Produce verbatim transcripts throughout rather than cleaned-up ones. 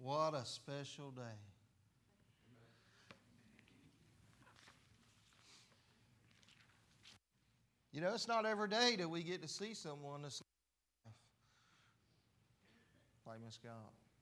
What a special day. You know, it's not every day that we get to see someone that's like Miss God.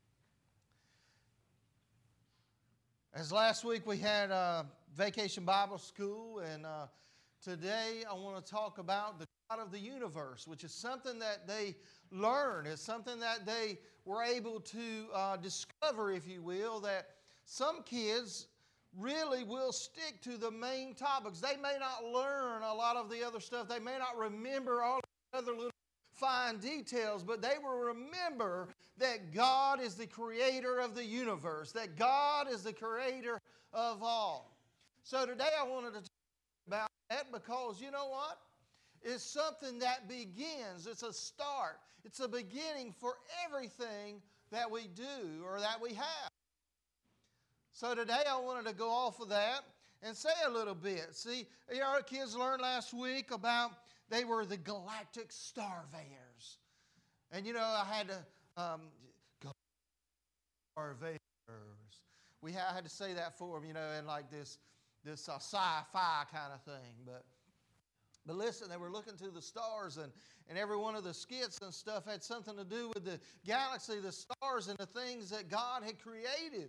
As last week we had uh, Vacation Bible School, and uh, today I want to talk about the God of the universe, which is something that they learned. It's something that they were able to uh, discover, if you will, that some kids really will stick to the main topics. They may not learn a lot of the other stuff. They may not remember all the other little fine details, but they will remember that God is the creator of the universe, that God is the creator of all. So today I wanted to talk about that because, you know what? It's something that begins. It's a start. It's a beginning for everything that we do or that we have. So today I wanted to go off of that and say a little bit. See, our kids learned last week about they were the galactic starveyors. And you know, I had to, um, starveyors. We had, I had to say that for them, you know, in like this, this uh, sci-fi kind of thing. But But listen, they were looking to the stars, and, and every one of the skits and stuff had something to do with the galaxy, the stars, and the things that God had created.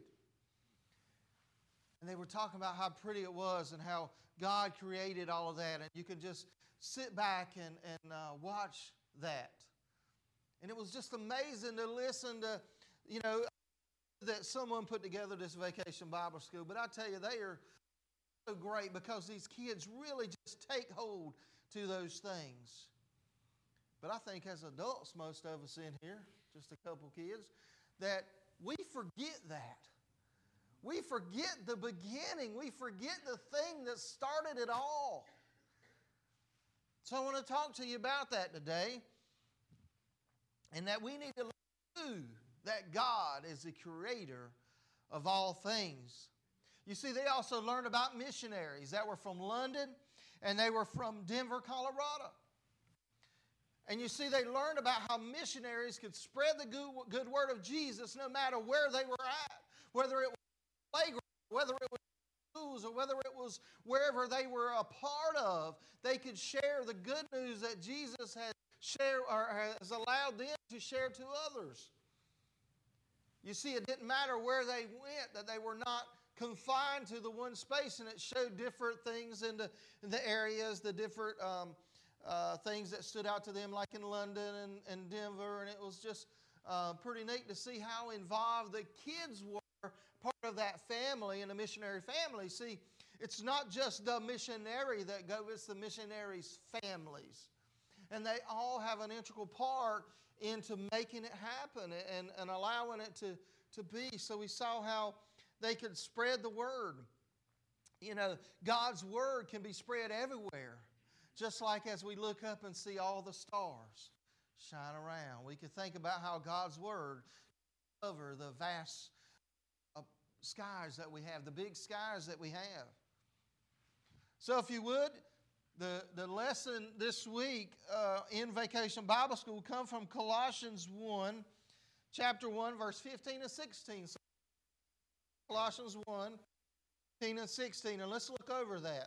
And they were talking about how pretty it was and how God created all of that. And you could just sit back and, and uh, watch that. And it was just amazing to listen to, you know, that someone put together this Vacation Bible School. But I tell you, they are so great because these kids really just take hold to those things. But I think as adults, most of us in here, just a couple kids, that we forget that. We forget the beginning. We forget the thing that started it all. So I want to talk to you about that today. And that we need to learn that God is the creator of all things. You see, they also learned about missionaries that were from London and they were from Denver, Colorado. And you see, they learned about how missionaries could spread the good, good word of Jesus no matter where they were at, whether it was playground, whether it was schools, or whether it was wherever they were a part of. They could share the good news that Jesus has shared or has allowed them to share to others. You see, it didn't matter where they went, that they were not confined to the one space, and it showed different things in the, in the areas, the different um, uh, things that stood out to them, like in London and, and Denver, and it was just uh, pretty neat to see how involved the kids were, part of that family and the missionary family. See, it's not just the missionary that goes, it's the missionaries' families. And they all have an integral part into making it happen and, and allowing it to, to be. So we saw how they could spread the word. You know, God's word can be spread everywhere. Just like as we look up and see all the stars shine around. We could think about how God's word covers the vast uh, skies that we have, the big skies that we have. So if you would, the, the lesson this week uh, in Vacation Bible School come from Colossians one, chapter one, verse fifteen and sixteen. So Colossians one, fifteen and sixteen, and let's look over that.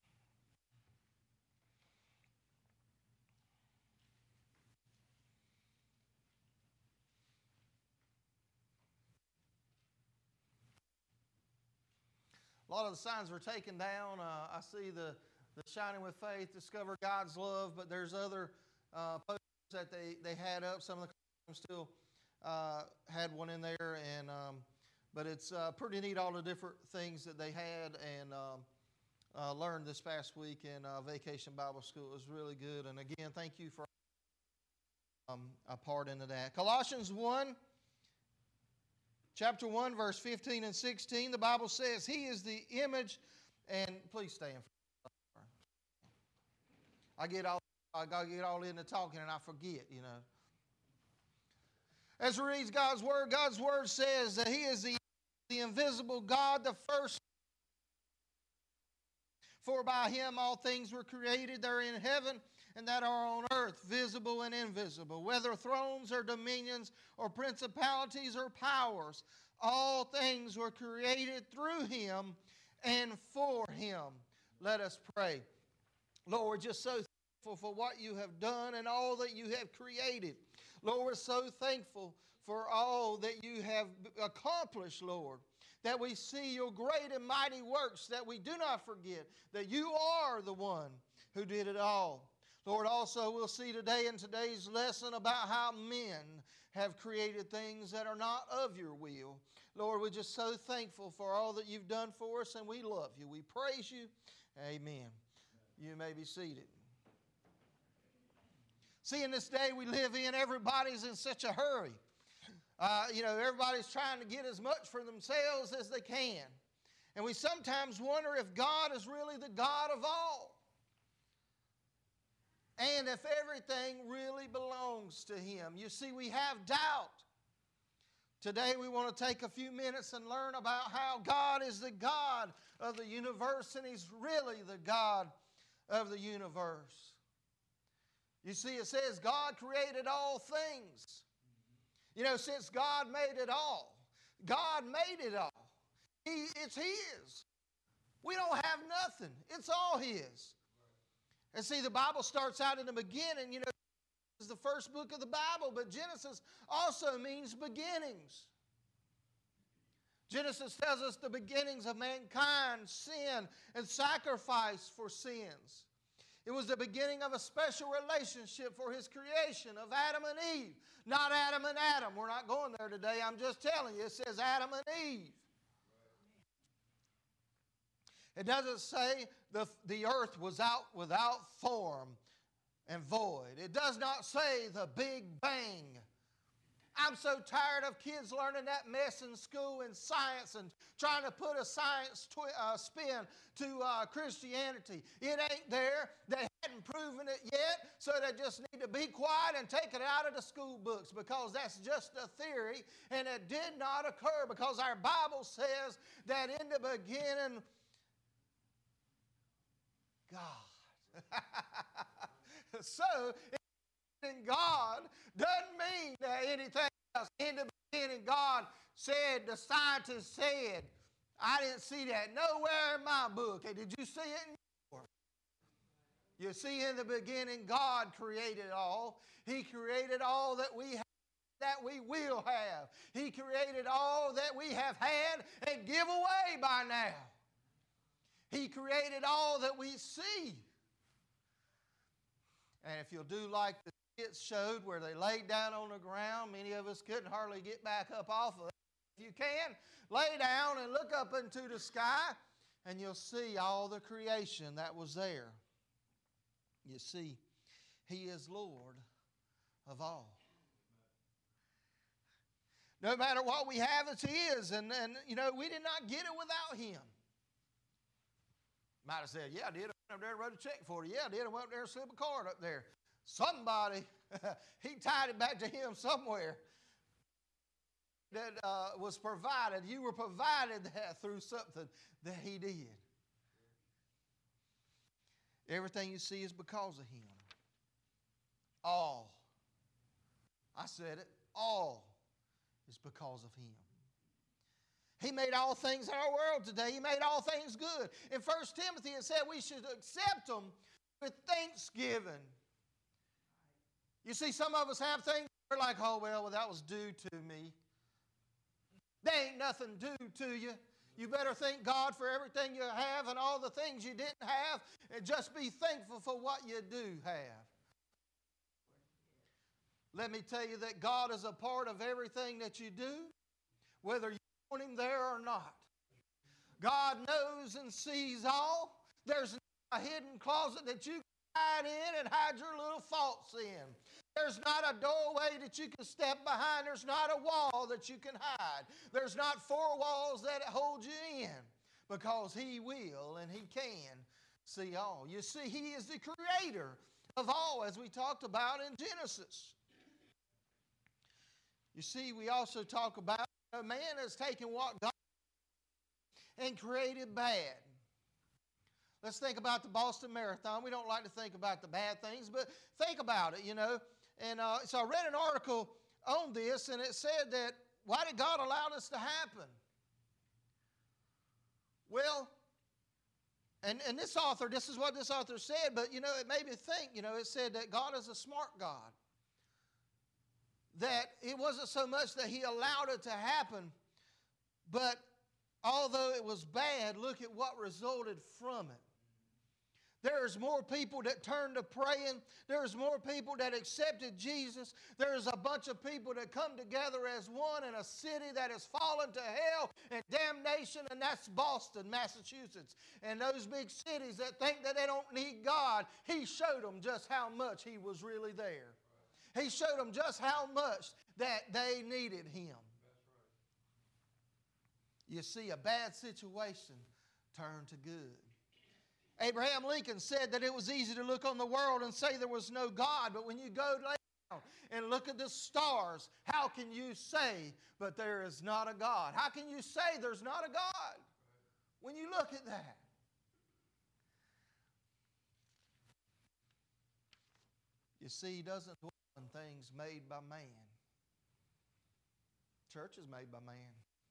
A lot of the signs were taken down. Uh, I see the, the Shining with Faith, Discover God's Love, but there's other uh, posters that they, they had up. Some of the classrooms still uh, had one in there, and um, but it's uh, pretty neat, all the different things that they had and um, uh, learned this past week in uh, Vacation Bible School. It was really good. And again, thank you for um, a part into that. Colossians one, chapter one, verse fifteen and sixteen, the Bible says, He is the image, and please stand for I get all I get all into talking and I forget, you know. As we read God's Word, God's Word says that He is the, the invisible God, the first. For by Him all things were created that are in heaven and that are on earth, visible and invisible, whether thrones or dominions or principalities or powers. All things were created through Him and for Him. Let us pray. Lord, we're just so thankful for what You have done and all that You have created. Lord, we're so thankful for all that You have accomplished, Lord, that we see Your great and mighty works, that we do not forget that You are the one who did it all. Lord, also we'll see today in today's lesson about how men have created things that are not of Your will. Lord, we're just so thankful for all that You've done for us, and we love You. We praise You. Amen. You may be seated. See, in this day we live in, everybody's in such a hurry. Uh, you know, everybody's trying to get as much for themselves as they can. And we sometimes wonder if God is really the God of all. And if everything really belongs to Him. You see, we have doubt. Today we want to take a few minutes and learn about how God is the God of the universe, and He's really the God of the universe. You see, it says God created all things. You know, since God made it all, God made it all. He, it's His. We don't have nothing. It's all His. And see, the Bible starts out in the beginning. You know, it's the first book of the Bible, but Genesis also means beginnings. Genesis tells us the beginnings of mankind, sin, and sacrifice for sins. It was the beginning of a special relationship for His creation of Adam and Eve. Not Adam and Adam. We're not going there today. I'm just telling you. It says Adam and Eve. It doesn't say the, the earth was out without form and void. It does not say the Big Bang. I'm so tired of kids learning that mess in school in science and trying to put a science twi- uh, spin to uh, Christianity. It ain't there. They hadn't proven it yet, so they just need to be quiet and take it out of the school books, because that's just a theory, and it did not occur, because our Bible says that in the beginning, God. So, in God doesn't mean that anything else. In the beginning, God said, the scientists said. I didn't see that nowhere in my book. Hey, did you see it in yours? You see, in the beginning, God created all. He created all that we have, that we will have. He created all that we have had and give away by now. He created all that we see. And if you'll do like the skits showed, where they laid down on the ground, many of us couldn't hardly get back up off of it. If you can, lay down and look up into the sky, and you'll see all the creation that was there. You see, He is Lord of all. No matter what we have, it's His. And, and you know, we did not get it without Him. Might have said, yeah, I did. I went up there and wrote a check for it. Yeah, I did. I went up there and slipped a card up there. Somebody, He tied it back to Him somewhere. That uh, was provided. You were provided that through something that He did. Everything you see is because of Him. All. I said it. All is because of Him. He made all things in our world today. He made all things good. In First Timothy it said we should accept them with thanksgiving. You see, some of us have things we're like, oh, well, well, that was due to me. There ain't nothing due to you. You better thank God for everything you have and all the things you didn't have, and just be thankful for what you do have. Let me tell you that God is a part of everything that you do, whether you want Him there or not. God knows and sees all. There's a hidden closet that you can hide in and hide your little faults in. There's not a doorway that you can step behind. There's not a wall that you can hide. There's not four walls that hold you in, because He will and He can see all. You see, He is the creator of all, as we talked about in Genesis. You see, we also talk about a man has taken what God and created bad. Let's think about the Boston Marathon. We don't like to think about the bad things, but think about it, you know. And uh, so I read an article on this, and it said that why did God allow this to happen? Well, and, and this author, this is what this author said, but, you know, it made me think, you know, it said that God is a smart God. That it wasn't so much that He allowed it to happen, but although it was bad, look at what resulted from it. There's more people that turned to praying. There's more people that accepted Jesus. There's a bunch of people that come together as one in a city that has fallen to hell and damnation, and that's Boston, Massachusetts. And those big cities that think that they don't need God, He showed them just how much He was really there. He showed them just how much that they needed Him. You see, a bad situation turned to good. Abraham Lincoln said that it was easy to look on the world and say there was no God, but when you go down and look at the stars, how can you say, but there is not a God? How can you say there's not a God when you look at that? You see, He doesn't dwell in things made by man. Church is made by man.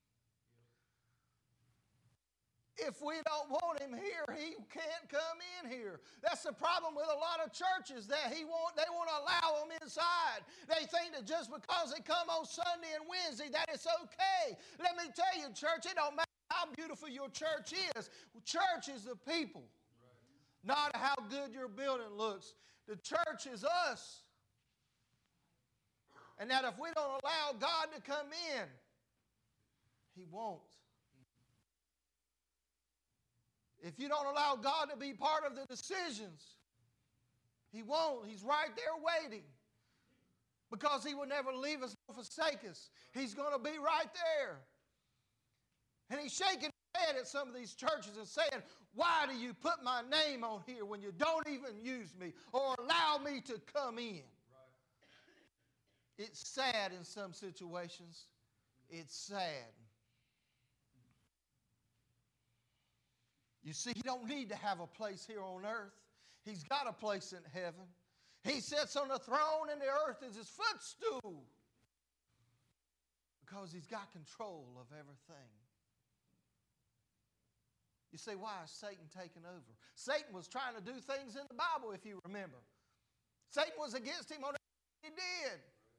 If we don't want Him here, He can't come in here. That's the problem with a lot of churches, that he want, they want to allow them inside. They think that just because they come on Sunday and Wednesday that it's okay. Let me tell you, church, it don't matter how beautiful your church is. Church is the people, right. Not how good your building looks. The church is us. And that if we don't allow God to come in, He won't. If you don't allow God to be part of the decisions, He won't. He's right there waiting. Because He will never leave us or forsake us. He's going to be right there. And He's shaking His head at some of these churches and saying, why do you put my name on here when you don't even use me or allow me to come in? Right. It's sad in some situations. It's sad. You see, He don't need to have a place here on earth. He's got a place in heaven. He sits on the throne and the earth is His footstool. Because He's got control of everything. You say, why is Satan taking over? Satan was trying to do things in the Bible, if you remember. Satan was against Him on everything He did.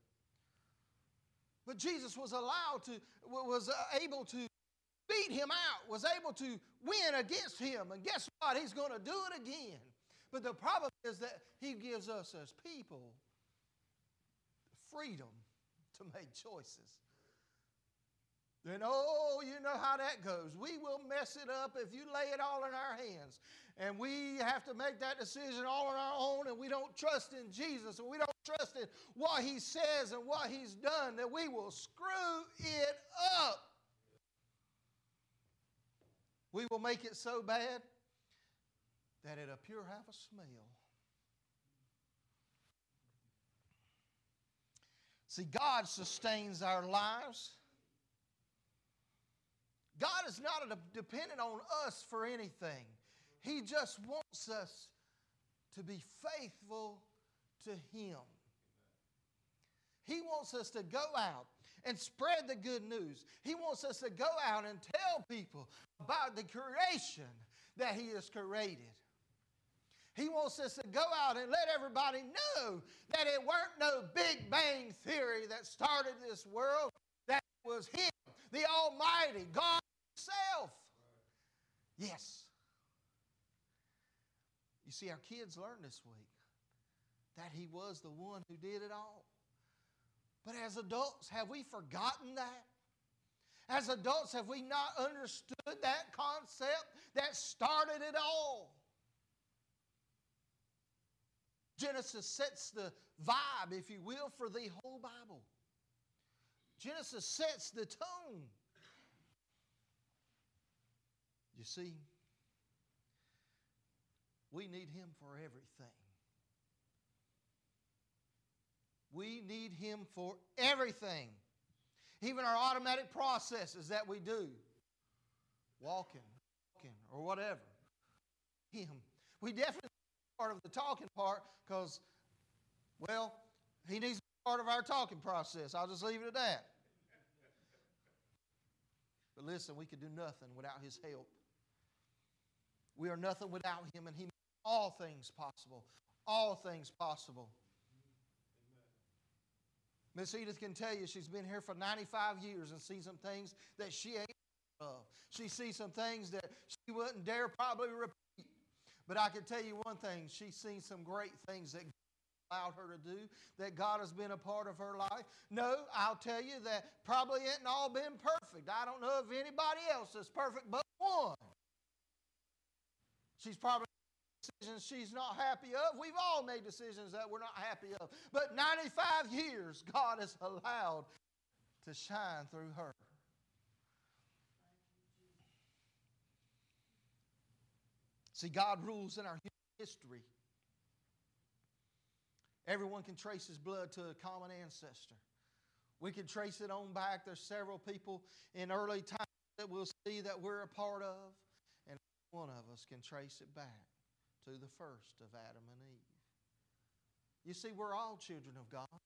But Jesus was allowed to, was able to beat Him out, was able to win against Him. And guess what? He's going to do it again. But the problem is that He gives us as people freedom to make choices. Then, oh, you know how that goes. We will mess it up if you lay it all in our hands. And we have to make that decision all on our own, and we don't trust in Jesus, and we don't trust in what He says and what He's done, that we will screw it up. We will make it so bad that it appear have a smell. See, God sustains our lives. God is not dependent on us for anything. He just wants us to be faithful to Him. He wants us to go out and spread the good news. He wants us to go out and tell people about the creation that He has created. He wants us to go out and let everybody know that it weren't no Big Bang Theory that started this world. That was Him, the Almighty, God Himself. Yes. You see, our kids learned this week that He was the one who did it all. But as adults, have we forgotten that? As adults, have we not understood that concept that started it all? Genesis sets the vibe, if you will, for the whole Bible. Genesis sets the tone. You see, we need Him for everything. We need Him for everything. Even our automatic processes that we do. Walking, walking, or whatever. Him. We definitely need part of the talking part because, well, He needs part of our talking process. I'll just leave it at that. But listen, we could do nothing without His help. We are nothing without Him, and He makes all things possible. All things possible. Miss Edith can tell you she's been here for ninety-five years and sees some things that she ain't of. She sees some things that she wouldn't dare probably repeat. But I can tell you one thing, she's seen some great things that God allowed her to do, that God has been a part of her life. No, I'll tell you that probably ain't all been perfect. I don't know if anybody else is perfect but one. She's probably decisions she's not happy of. We've all made decisions that we're not happy of. But ninety-five years God has allowed to shine through her. See, God rules in our human history. Everyone can trace his blood to a common ancestor. We can trace it on back. There's several people in early times that we'll see that we're a part of. And one of us can trace it back to the first of Adam and Eve. You see, we're all children of God.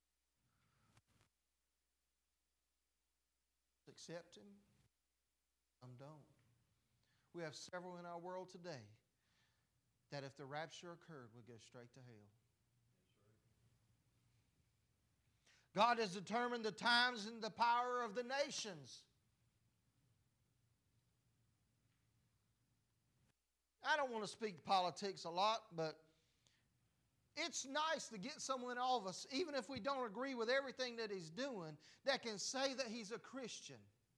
Accept Him, some don't. We have several in our world today that if the rapture occurred would go straight to hell. God has determined the times and the power of the nations. I don't want to speak politics a lot, but it's nice to get someone in office, even if we don't agree with everything that he's doing, that can say that he's a Christian.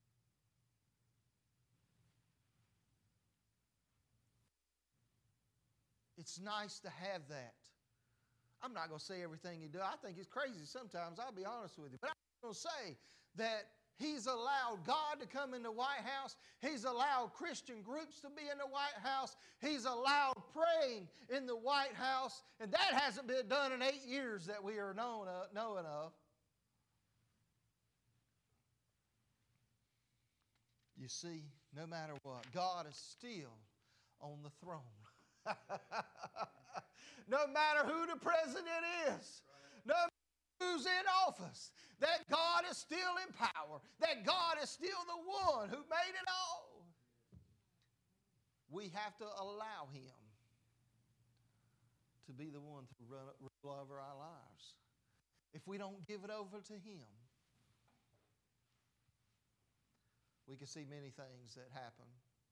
It's nice to have that. I'm not going to say everything he does. I think he's crazy sometimes, I'll be honest with you. But I'm going to say that he's allowed God to come in the White House. He's allowed Christian groups to be in the White House. He's allowed praying in the White House. And that hasn't been done in eight years that we are known of, knowing of. You see, no matter what, God is still on the throne. No matter who the president is, no matter who's in office, that God is still in power, that God is still the one who made it all. We have to allow Him to be the one to run, rule over our lives. If we don't give it over to Him, we can see many things that happen.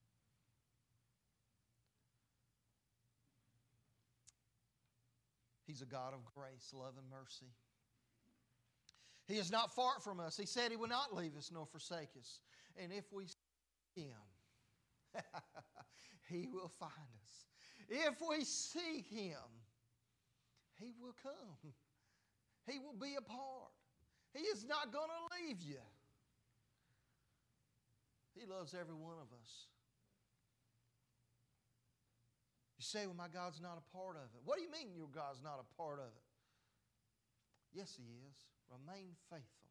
He's a God of grace, love, and mercy. He is not far from us. He said He will not leave us nor forsake us. And if we seek Him, He will find us. If we seek Him, He will come. He will be a part. He is not going to leave you. He loves every one of us. You say, well, my God's not a part of it. What do you mean your God's not a part of it? Yes, He is. Remain faithful.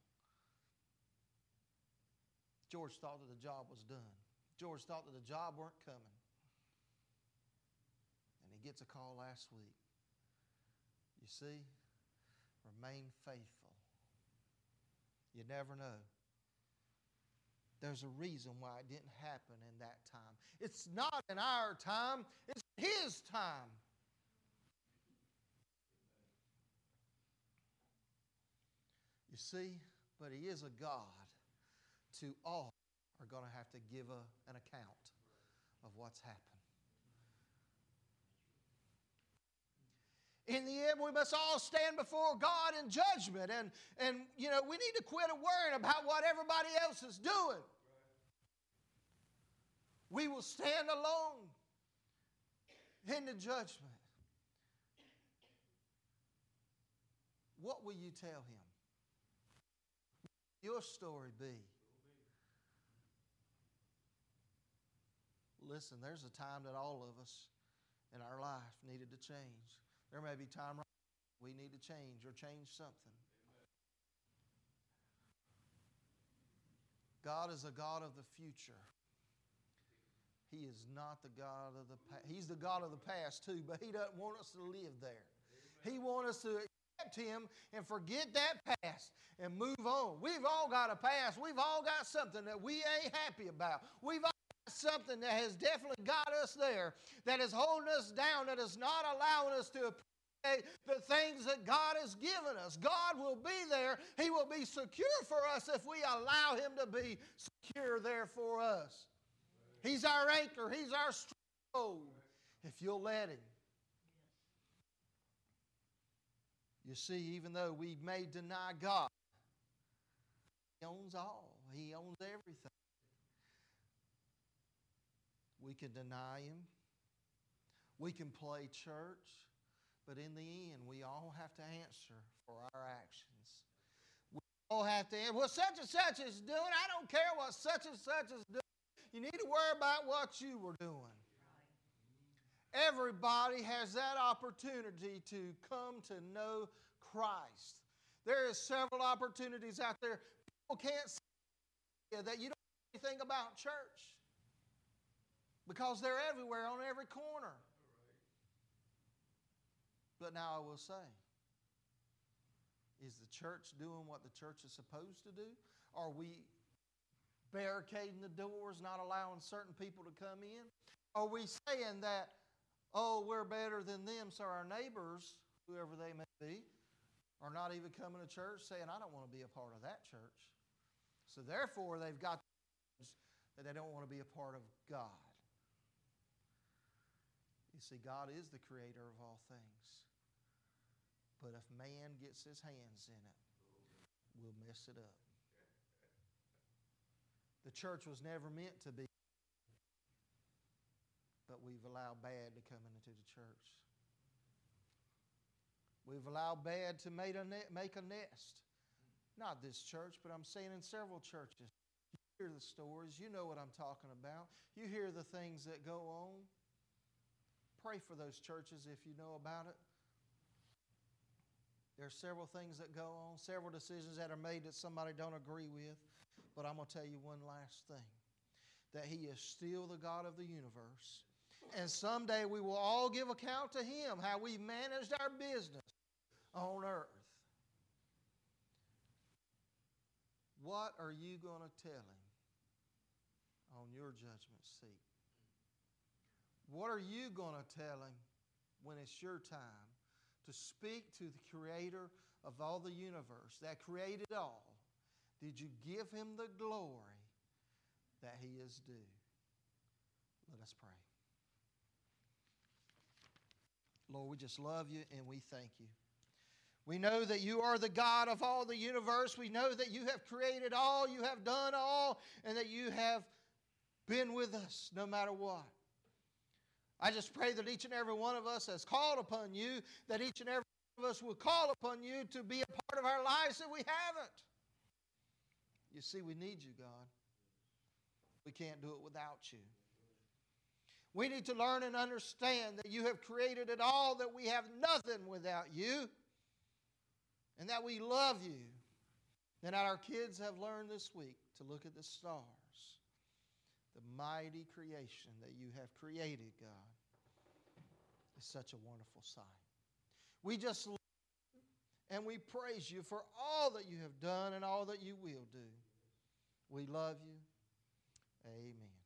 George thought that the job was done. George thought that the job weren't coming. And he gets a call last week. You see, remain faithful. You never know. There's a reason why it didn't happen in that time. It's not in our time, it's His time. You see, but He is a God to all are going to have to give a, an account of what's happened. In the end, we must all stand before God in judgment. And, and, you know, we need to quit worrying about what everybody else is doing. We will stand alone in the judgment. What will you tell Him? What will your story be? Listen, there's a time that all of us in our life needed to change. There may be time we need to change or change something. God is a God of the future. He is not the God of the past. He's the God of the past too, but He doesn't want us to live there. He wants us to accept accept Him and forget that past and move on. We've all got a past. We've all got something that we ain't happy about. We've all got something that has definitely got us there, that is holding us down, that is not allowing us to appreciate the things that God has given us. God will be there. He will be secure for us if we allow Him to be secure there for us. He's our anchor. He's our stronghold. If you'll let Him. You see, even though we may deny God, He owns all. He owns everything. We can deny Him. We can play church. But in the end, we all have to answer for our actions. We all have to answer. Well, such and such is doing. I don't care what such and such is doing. You need to worry about what you were doing. Everybody has that opportunity to come to know Christ. There is several opportunities out there. People can't say that you don't know anything about church because they're everywhere on every corner. But now I will say, is the church doing what the church is supposed to do? Are we barricading the doors, not allowing certain people to come in? Are we saying that, oh, we're better than them, so our neighbors, whoever they may be, are not even coming to church, saying, I don't want to be a part of that church. So therefore, they've got that they don't want to be a part of God. You see, God is the creator of all things. But if man gets his hands in it, we'll mess it up. The church was never meant to be, but we've allowed bad to come into the church. We've allowed bad to make a, ne- make a nest. Not this church, but I'm saying in several churches. You hear the stories. You know what I'm talking about. You hear the things that go on. Pray for those churches if you know about it. There are several things that go on, several decisions that are made that somebody don't agree with. But I'm going to tell you one last thing. That He is still the God of the universe. And someday we will all give account to Him how we managed our business on earth. What are you going to tell Him on your judgment seat? What are you going to tell Him when it's your time to speak to the Creator of all the universe that created all? Did you give Him the glory that He is due? Let us pray. Lord, we just love You and we thank You. We know that You are the God of all the universe. We know that You have created all, You have done all, and that You have been with us no matter what. I just pray that each and every one of us has called upon You, that each and every one of us will call upon You to be a part of our lives that we haven't. You see, we need You, God. We can't do it without You. We need to learn and understand that You have created it all, that we have nothing without You, and that we love You. And that our kids have learned this week to look at the stars, the mighty creation that You have created, God. It's such a wonderful sight. We just love You and we praise You for all that You have done and all that You will do. We love You. Amen.